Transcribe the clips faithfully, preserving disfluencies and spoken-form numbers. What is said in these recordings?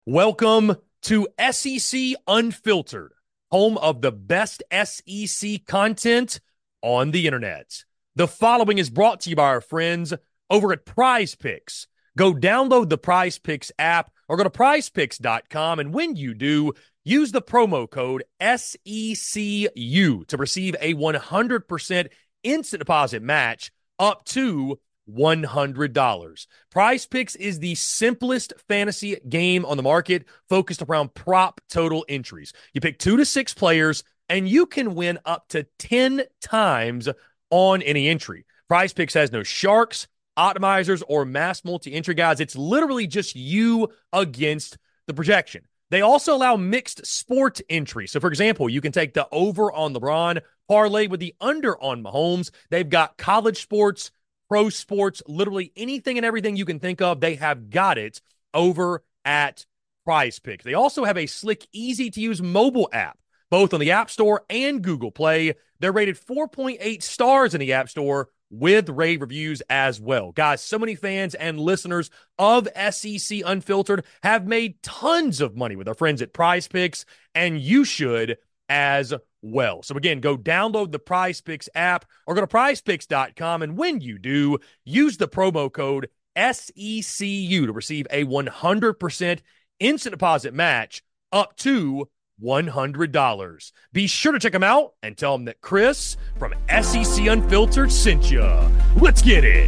Welcome to S E C Unfiltered, home of the best S E C content on the internet. The following is brought to you by our friends over at Prize Picks. Go download the Prize Picks app or go to prize picks dot com, and when you do, use the promo code S E C U to receive a one hundred percent instant deposit match up to one hundred dollars. Prize Picks is the simplest fantasy game on the market, focused around prop total entries. You pick two to six players, and you can win up to ten times on any entry. Prize Picks has no sharks, optimizers, or mass multi-entry guides. It's literally just you against the projection. They also allow mixed sport entry. So, for example, you can take the over on LeBron, parlay with the under on Mahomes. They've got college sports, pro sports, literally anything and everything you can think of, they have got it over at Prize Picks. They also have a slick, easy-to-use mobile app, both on the App Store and Google Play. They're rated four point eight stars in the App Store with rave reviews as well. Guys, so many fans and listeners of S E C Unfiltered have made tons of money with our friends at Prize Picks, and you should as well. So again, go download the Prize Picks app or go to prize picks dot com, and when you do, use the promo code S E C U to receive a one hundred percent instant deposit match up to one hundred dollars. Be sure to check them out and tell them that Chris from S E C Unfiltered sent you. Let's get it.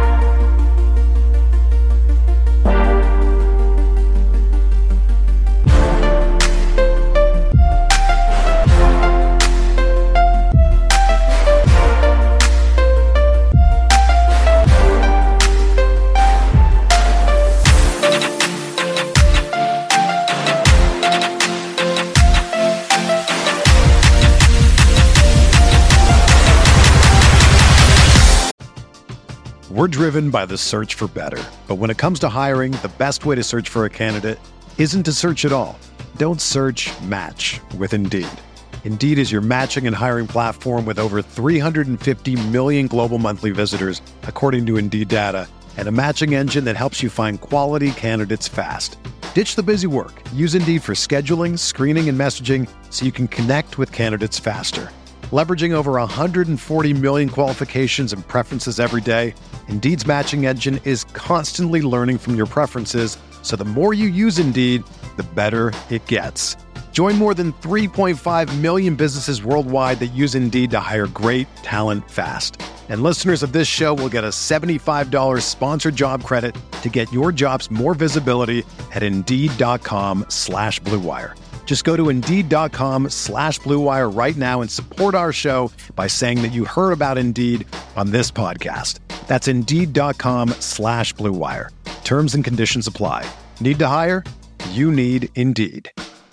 We're driven by the search for better. But when it comes to hiring, the best way to search for a candidate isn't to search at all. Don't search, match with Indeed. Indeed is your matching and hiring platform with over three hundred fifty million global monthly visitors, according to Indeed data, and a matching engine that helps you find quality candidates fast. Ditch the busy work. Use Indeed for scheduling, screening, and messaging so you can connect with candidates faster. Leveraging over one hundred forty million qualifications and preferences every day, Indeed's matching engine is constantly learning from your preferences, so the more you use Indeed, the better it gets. Join more than three point five million businesses worldwide that use Indeed to hire great talent fast. And listeners of this show will get a seventy-five dollars sponsored job credit to get your jobs more visibility at Indeed.com slash Blue Wire. Just go to Indeed.com slash Blue Wire right now and support our show by saying that you heard about Indeed on this podcast. That's Indeed.com slash Blue Wire. Terms and conditions apply. Need to hire? You need Indeed.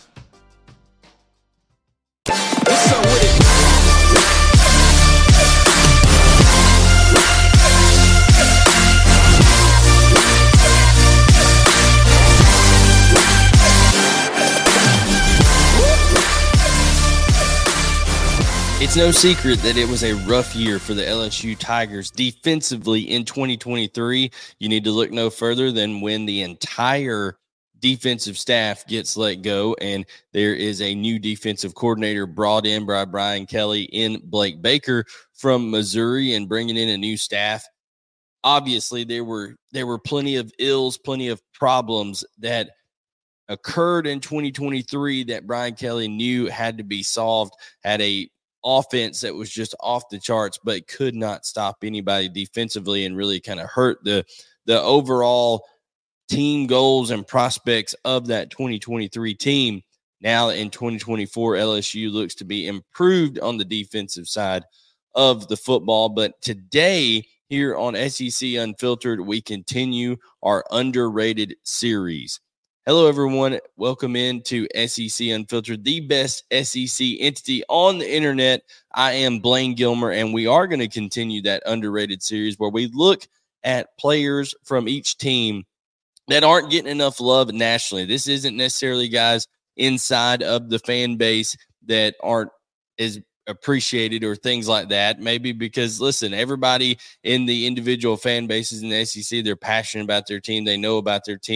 It's no secret that it was a rough year for the L S U Tigers defensively in twenty twenty-three. You need to look no further than when the entire defensive staff gets let go, and there is a new defensive coordinator brought in by Brian Kelly in Blake Baker from Missouri, and bringing in a new staff. Obviously, there were there were plenty of ills, plenty of problems that occurred in twenty twenty-three that Brian Kelly knew had to be solved. Had a offense that was just off the charts, but could not stop anybody defensively, and really kind of hurt the the overall team goals and prospects of that twenty twenty-three team. Now in twenty twenty-four, L S U looks to be improved on the defensive side of the football. But today here on S E C Unfiltered, we continue our underrated series. Hello, everyone. Welcome into S E C Unfiltered, the best S E C entity on the internet. I am Blaine Gilmer, and we are going to continue that underrated series where we look at players from each team that aren't getting enough love nationally. This isn't necessarily guys inside of the fan base that aren't as appreciated or things like that. Maybe because, listen, everybody in the individual fan bases in the S E C, they're passionate about their team. They know about their team.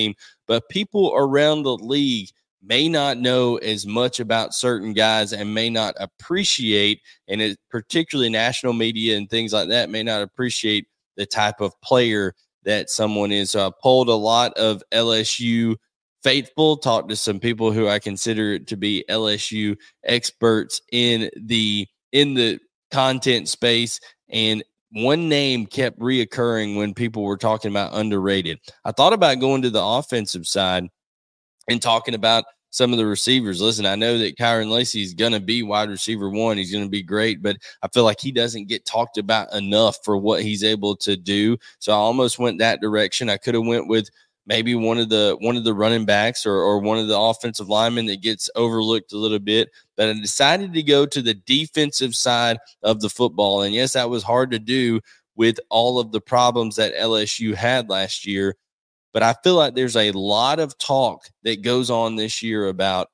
but people around the league may not know as much about certain guys and may not appreciate, and it, particularly national media and things like that, may not appreciate the type of player that someone is. So I polled a lot of L S U faithful, talked to some people who I consider to be L S U experts in the in the content space, and one name kept reoccurring when people were talking about underrated. I thought about going to the offensive side and talking about some of the receivers. Listen, I know that Kyron Lacy is going to be wide receiver one. He's going to be great, but I feel like he doesn't get talked about enough for what he's able to do. So I almost went that direction. I could have went with maybe one of the one of the running backs or, or one of the offensive linemen that gets overlooked a little bit. But I decided to go to the defensive side of the football. And yes, that was hard to do with all of the problems that L S U had last year. But I feel like there's a lot of talk that goes on this year about,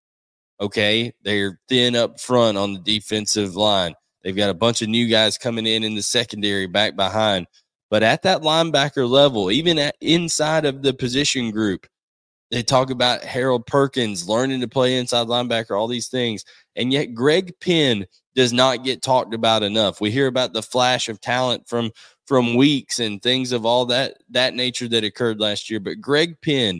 okay, they're thin up front on the defensive line. They've got a bunch of new guys coming in in the secondary back behind. But at that linebacker level, even at inside of the position group, they talk about Harold Perkins learning to play inside linebacker, all these things. And yet Greg Penn does not get talked about enough. We hear about the flash of talent from from Weeks and things of all that that nature that occurred last year. But Greg Penn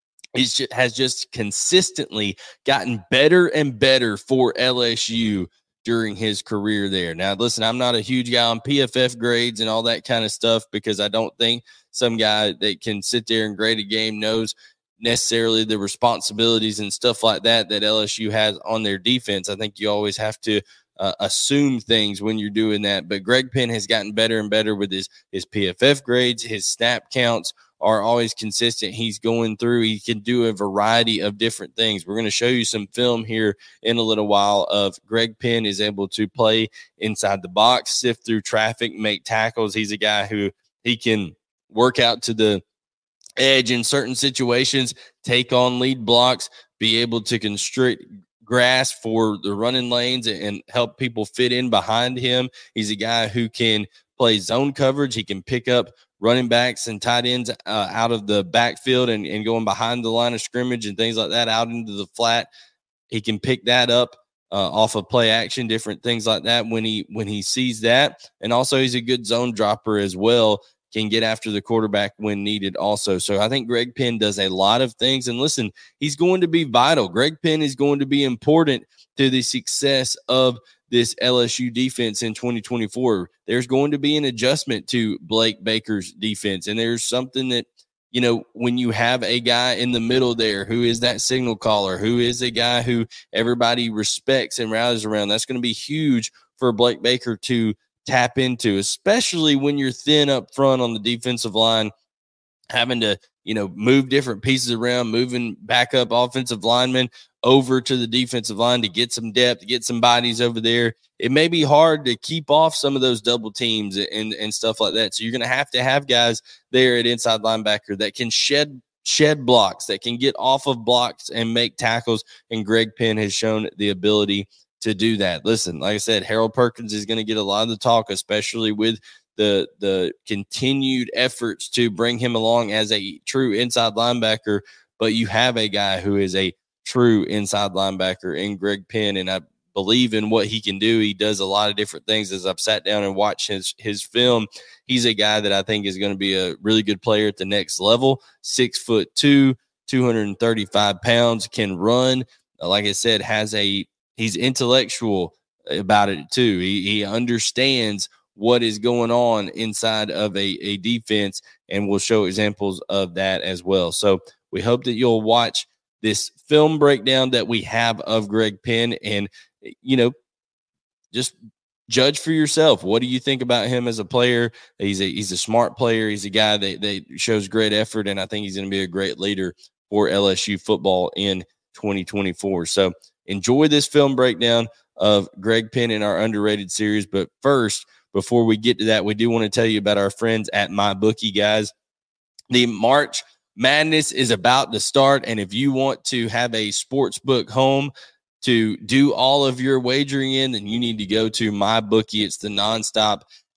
is just, has just consistently gotten better and better for L S U during his career there. Now, listen, I'm not a huge guy on P F F grades and all that kind of stuff because I don't think some guy that can sit there and grade a game knows necessarily the responsibilities and stuff like that that L S U has on their defense. I think you always have to uh, assume things when you're doing that. But Greg Penn has gotten better and better with his, his P F F grades. His snap counts are always consistent. He's going through. He can do a variety of different things. We're going to show you some film here in a little while of Greg Penn is able to play inside the box, sift through traffic, make tackles. He's a guy who he can work out to the edge in certain situations, take on lead blocks, be able to constrict grass for the running lanes and help people fit in behind him. He's a guy who can play zone coverage. He can pick up running backs and tight ends uh, out of the backfield and, and going behind the line of scrimmage and things like that out into the flat. He can pick that up uh, off of play action, different things like that when he when he sees that. And also he's a good zone dropper as well, can get after the quarterback when needed also. So I think Greg Penn does a lot of things. And listen, he's going to be vital. Greg Penn is going to be important to the success of this L S U defense in twenty twenty-four. There's going to be an adjustment to Blake Baker's defense. And there's something that, you know, when you have a guy in the middle there who is that signal caller, who is a guy who everybody respects and rallies around, that's going to be huge for Blake Baker to tap into, especially when you're thin up front on the defensive line, having to, you know, move different pieces around, moving back up offensive linemen over to the defensive line to get some depth, to get some bodies over there. It may be hard to keep off some of those double teams and, and stuff like that. So you're going to have to have guys there at inside linebacker that can shed shed blocks, that can get off of blocks and make tackles. And Greg Penn has shown the ability to do that. Listen, like I said, Harold Perkins is going to get a lot of the talk, especially with the the continued efforts to bring him along as a true inside linebacker. But you have a guy who is a true inside linebacker in Greg Penn, and I believe in what he can do. He does a lot of different things. As I've sat down and watched his his film, he's a guy that I think is going to be a really good player at the next level. Six foot two, two hundred thirty-five pounds, can run. Like I said, has a he's intellectual about it too. He he understands what is going on inside of a, a defense, and we'll show examples of that as well. So we hope that you'll watch this film breakdown that we have of Greg Penn and, you know, just judge for yourself. What do you think about him as a player? He's a, he's a smart player. He's a guy that, that shows great effort, and I think he's going to be a great leader for L S U football in twenty twenty-four. So enjoy this film breakdown of Greg Penn in our underrated series. But first, before we get to that, we do want to tell you about our friends at MyBookie, guys. The March Madness is about to start, and if you want to have a sports book home to do all of your wagering in, then you need to go to MyBookie. It's the nonstop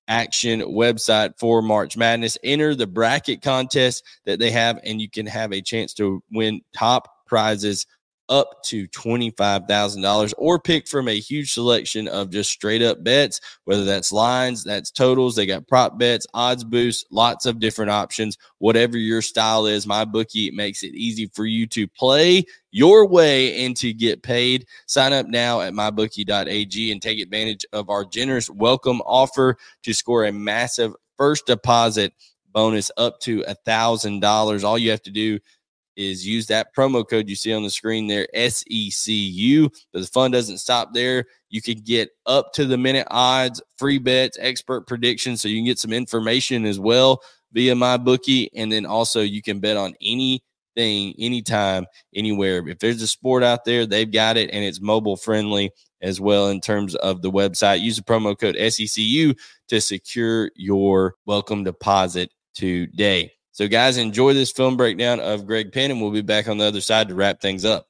action website for March Madness. Enter the bracket contest that they have, and you can have a chance to win top prizes up to twenty-five thousand dollars, or pick from a huge selection of just straight up bets, whether that's lines, that's totals. They got prop bets, odds boosts, lots of different options. Whatever your style is, MyBookie makes it easy for you to play your way and to get paid. Sign up now at my bookie dot a g and take advantage of our generous welcome offer to score a massive first deposit bonus up to one thousand dollars. All you have to do is use that promo code you see on the screen there, S E C U. But the fun doesn't stop there. You can get up to the minute odds, free bets, expert predictions, so you can get some information as well via MyBookie. And then also you can bet on anything, anytime, anywhere. If there's a sport out there, they've got it, and it's mobile friendly as well in terms of the website. Use the promo code S E C U to secure your welcome deposit today. So, guys, enjoy this film breakdown of Greg Penn, and we'll be back on the other side to wrap things up.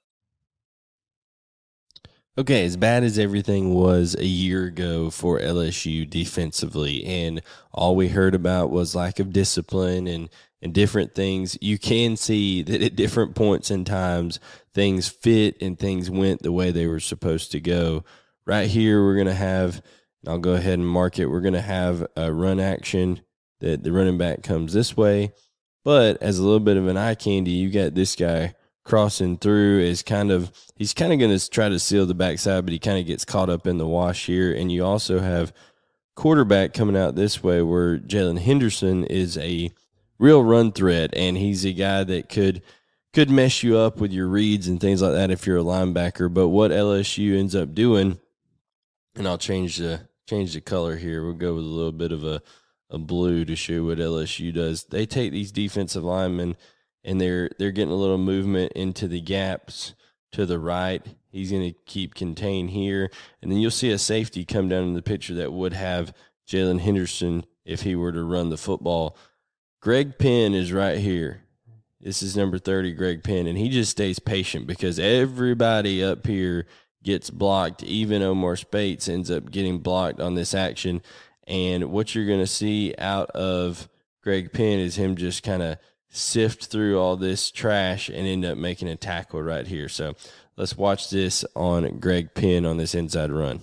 Okay, as bad as everything was a year ago for L S U defensively, and all we heard about was lack of discipline and, and different things, you can see that at different points in times, things fit and things went the way they were supposed to go. Right here, we're going to have, and I'll go ahead and mark it, we're going to have a run action that the running back comes this way. But as a little bit of an eye candy, you got this guy crossing through is kind of, he's kind of going to try to seal the backside, but he kind of gets caught up in the wash here. And you also have quarterback coming out this way where Jalen Henderson is a real run threat, and he's a guy that could could mess you up with your reads and things like that if you're a linebacker. But what L S U ends up doing, and I'll change the change the color here. We'll go with a little bit of a a blue to show what L S U does. They take these defensive linemen, and they're they're getting a little movement into the gaps to the right. He's going to keep contained here. And then you'll see a safety come down in the picture that would have Jalen Henderson if he were to run the football. Greg Penn is right here. This is number thirty, Greg Penn, and he just stays patient because everybody up here gets blocked. Even Omar Spates ends up getting blocked on this action. And what you're going to see out of Greg Penn is him just kind of sift through all this trash and end up making a tackle right here. So let's watch this on Greg Penn on this inside run.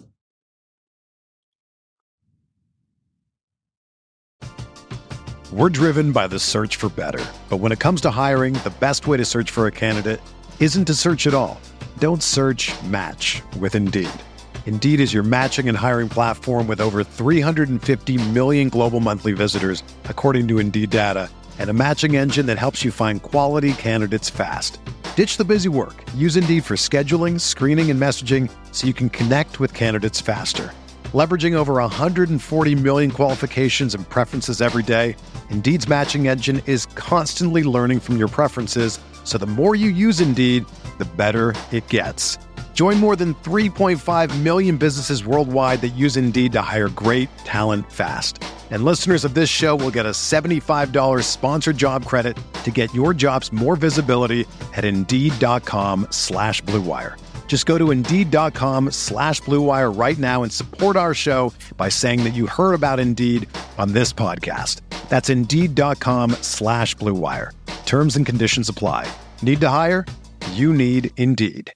We're driven by the search for better. But when it comes to hiring, the best way to search for a candidate isn't to search at all. Don't search, match with Indeed. Indeed is your matching and hiring platform with over three hundred fifty million global monthly visitors, according to Indeed data, and a matching engine that helps you find quality candidates fast. Ditch the busy work. Use Indeed for scheduling, screening, and messaging so you can connect with candidates faster. Leveraging over one hundred forty million qualifications and preferences every day, Indeed's matching engine is constantly learning from your preferences, so the more you use Indeed, the better it gets. Join more than three point five million businesses worldwide that use Indeed to hire great talent fast. And listeners of this show will get a seventy-five dollars sponsored job credit to get your jobs more visibility at Indeed.com slash Blue Wire. Just go to Indeed.com slash Blue Wire right now and support our show by saying that you heard about Indeed on this podcast. That's Indeed.com slash Blue Wire. Terms and conditions apply. Need to hire? You need Indeed.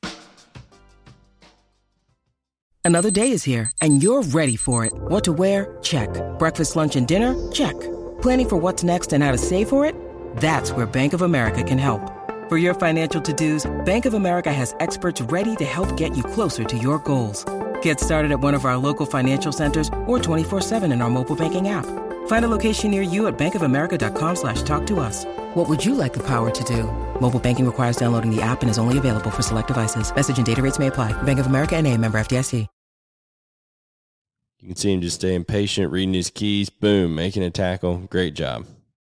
Another day is here, and you're ready for it. What to wear? Check. Breakfast, lunch, and dinner? Check. Planning for what's next and how to save for it? That's where Bank of America can help. For your financial to-dos, Bank of America has experts ready to help get you closer to your goals. Get started at one of our local financial centers or twenty-four seven in our mobile banking app. Find a location near you at bankofamerica.com slash talk to us. What would you like the power to do? Mobile banking requires downloading the app and is only available for select devices. Message and data rates may apply. Bank of America N A, member F D I C. You can see him just staying patient, reading his keys, boom, making a tackle. Great job.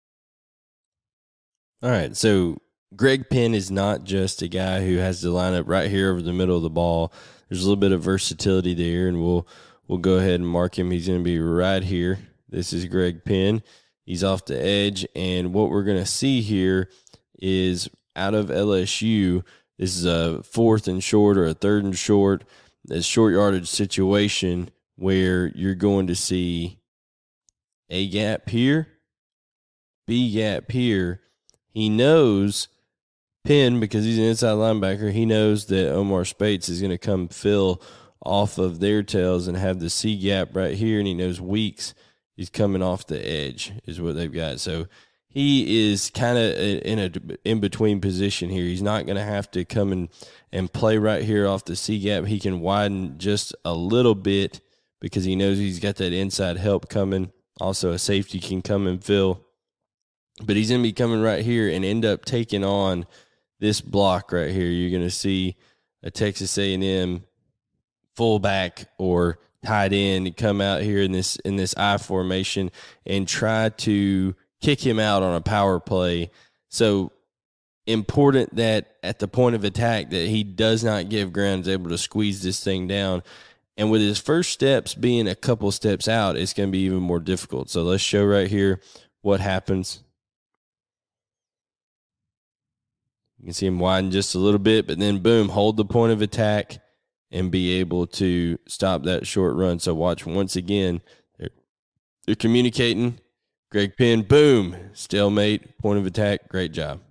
All right, so Greg Penn is not just a guy who has to line up right here over the middle of the ball. There's a little bit of versatility there, and we'll we'll go ahead and mark him. He's going to be right here. This is Greg Penn. He's off the edge, and what we're going to see here is out of L S U, this is a fourth and short or a third and short, a short yardage situation where you're going to see A gap here, B gap here. He knows Penn, because he's an inside linebacker, he knows that Omar Speights is going to come fill off of their tails and have the C gap right here, and he knows Weeks is coming off the edge is what they've got. So he is kind of in a in-between position here. He's not going to have to come and, and play right here off the C gap. He can widen just a little bit because he knows he's got that inside help coming. Also, a safety can come and fill. But he's going to be coming right here and end up taking on this block right here. You're going to see a Texas A and M fullback or tight end come out here in this in this I formation and try to kick him out on a power play. So important that at the point of attack that he does not give ground, is able to squeeze this thing down. And with his first steps being a couple steps out, it's going to be even more difficult. So let's show right here what happens. You can see him widen just a little bit, but then boom, hold the point of attack and be able to stop that short run. So watch once again. They're, they're communicating. Greg Penn, boom, stalemate, point of attack. Great job.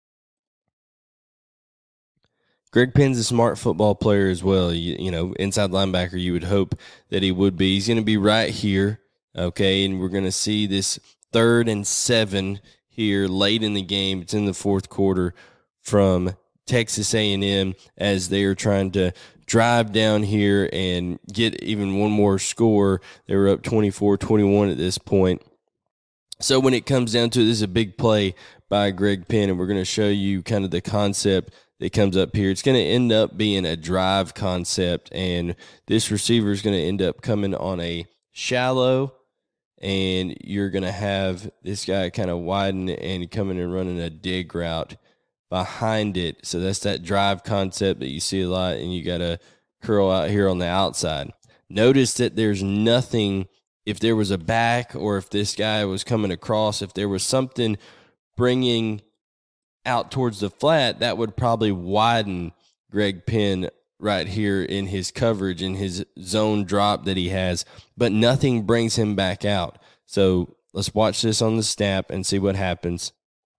Greg Penn's a smart football player as well. You, you know, inside linebacker, you would hope that he would be. He's going to be right here, okay, and we're going to see this third and seven here late in the game. It's in the fourth quarter from Texas A and M as they are trying to drive down here and get even one more score. They were up twenty-four twenty-one at this point. So when it comes down to it, this is a big play by Greg Penn, and we're going to show you kind of the concept that comes up here. It's going to end up being a drive concept, and this receiver is going to end up coming on a shallow, and you're going to have this guy kind of widen and coming and running a dig route behind it. So that's that drive concept that you see a lot, and you got to curl out here on the outside. Notice that there's nothing, if there was a back or if this guy was coming across, if there was something bringing out towards the flat, that would probably widen Greg Penn right here in his coverage, in his zone drop that he has, but nothing brings him back out. So let's watch this on the snap and see what happens.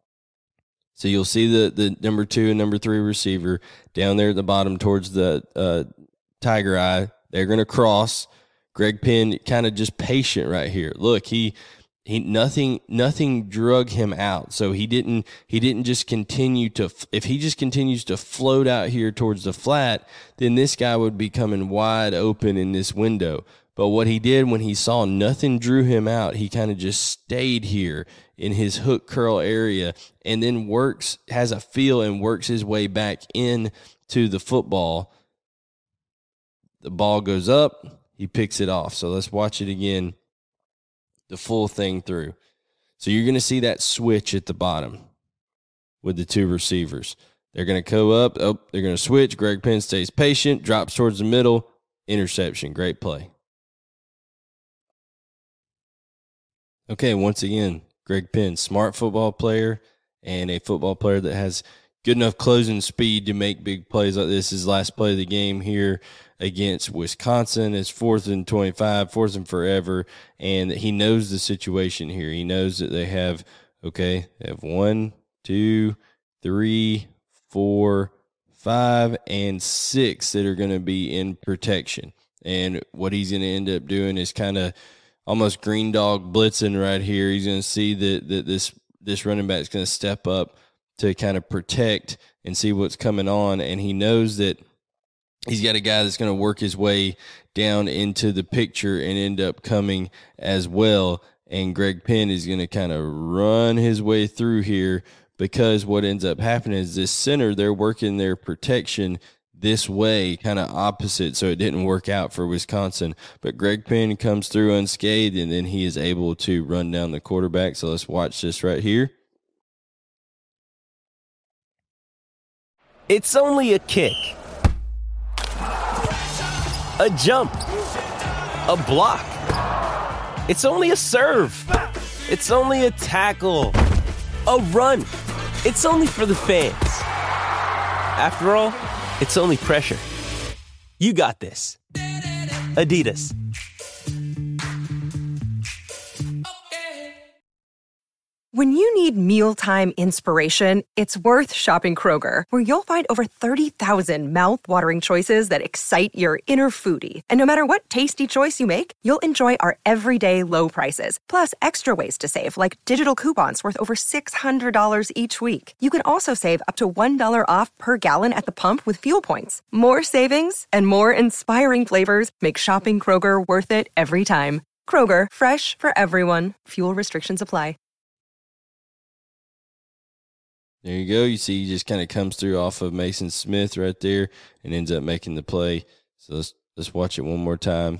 So you'll see the, the number two and number three receiver down there at the bottom towards the uh, Tiger Eye. They're going to cross. Greg Penn kind of just patient right here. Look, he he nothing nothing drug him out. So he didn't he didn't just continue to, if he just continues to float out here towards the flat, then this guy would be coming wide open in this window. But what he did when he saw nothing drew him out, he kind of just stayed here in his hook curl area and then works, has a feel and works his way back in to the football. The ball goes up, he picks it off. So let's watch it again, the full thing through. So you're going to see that switch at the bottom with the two receivers. They're going to go up, oh, they're going to switch. Greg Penn stays patient, drops towards the middle, interception. Great play. Okay, once again, Greg Penn, smart football player and a football player that has good enough closing speed to make big plays like this. His last play of the game here against Wisconsin is fourth and twenty-five, fourth and forever, and he knows the situation here. He knows that they have, okay, they have one, two, three, four, five, and six that are going to be in protection. And what he's going to end up doing is kind of almost green dog blitzing right here. He's going to see that, that this this running back is going to step up to kind of protect and see what's coming on. And he knows that he's got a guy that's going to work his way down into the picture and end up coming as well. And Greg Penn is going to kind of run his way through here, because what ends up happening is this center, they're working their protection this way, kind of opposite, so it didn't work out for Wisconsin. But Greg Penn comes through unscathed, and then he is able to run down the quarterback. So let's watch this right here. It's only a kick, a jump, a block. It's only a serve. It's only a tackle, a run. It's only for the fans. After all, it's only pressure. You got this. Adidas. When you need mealtime inspiration, it's worth shopping Kroger, where you'll find over thirty thousand mouth-watering choices that excite your inner foodie. And no matter what tasty choice you make, you'll enjoy our everyday low prices, plus extra ways to save, like digital coupons worth over six hundred dollars each week. You can also save up to one dollar off per gallon at the pump with fuel points. More savings and more inspiring flavors make shopping Kroger worth it every time. Kroger, fresh for everyone. Fuel restrictions apply. There you go. You see, he just kind of comes through off of Mason Smith right there and ends up making the play. So let's let's watch it one more time.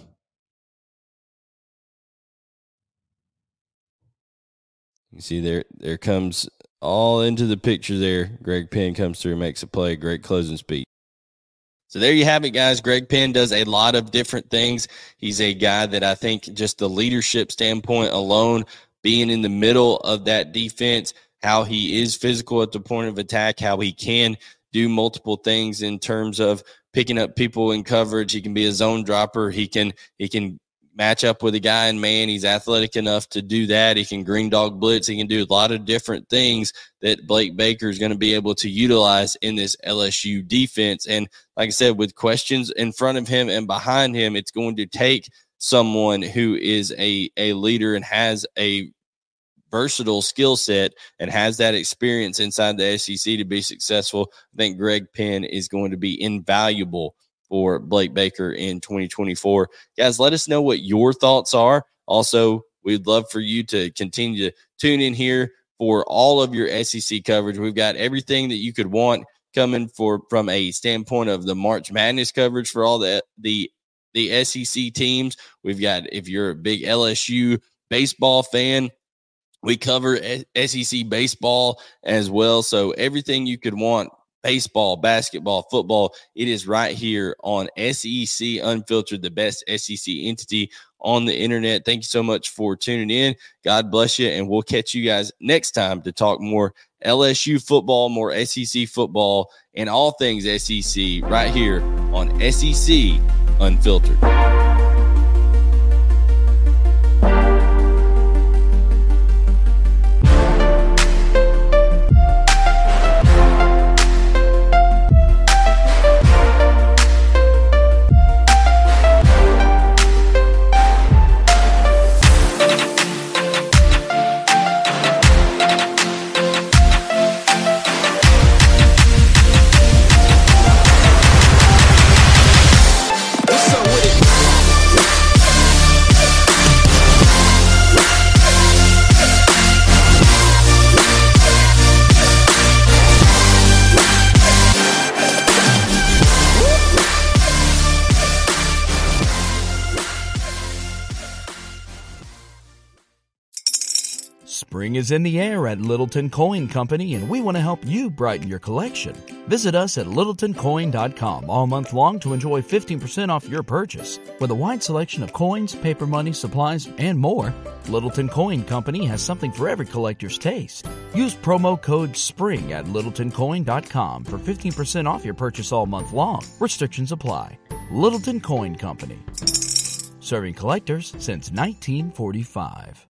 You see there there comes all into the picture there. Greg Penn comes through and makes a play. Great closing speech. So there you have it, guys. Greg Penn does a lot of different things. He's a guy that I think just the leadership standpoint alone, being in the middle of that defense, how he is physical at the point of attack, how he can do multiple things in terms of picking up people in coverage. He can be a zone dropper. He can he can match up with a guy in man. He's athletic enough to do that. He can green dog blitz. He can do a lot of different things that Blake Baker is going to be able to utilize in this L S U defense. And like I said, with questions in front of him and behind him, it's going to take someone who is a, a leader and has a versatile skill set and has that experience inside the S E C to be successful. I think Greg Penn is going to be invaluable for Blake Baker in twenty twenty-four. Guys, let us know what your thoughts are. Also, we'd love for you to continue to tune in here for all of your S E C coverage. We've got everything that you could want coming for from a standpoint of the March Madness coverage for all the the the S E C teams. We've got, if you're a big L S U baseball fan, we cover S E C baseball as well. So everything you could want, baseball, basketball, football, it is right here on S E C Unfiltered, the best S E C entity on the internet. Thank you so much for tuning in. God bless you, and we'll catch you guys next time to talk more L S U football, more S E C football, and all things S E C right here on S E C Unfiltered. Spring is in the air at Littleton Coin Company, and we want to help you brighten your collection. Visit us at littleton coin dot com all month long to enjoy fifteen percent off your purchase. With a wide selection of coins, paper money, supplies, and more, Littleton Coin Company has something for every collector's taste. Use promo code SPRING at littleton coin dot com for fifteen percent off your purchase all month long. Restrictions apply. Littleton Coin Company, serving collectors since nineteen forty-five.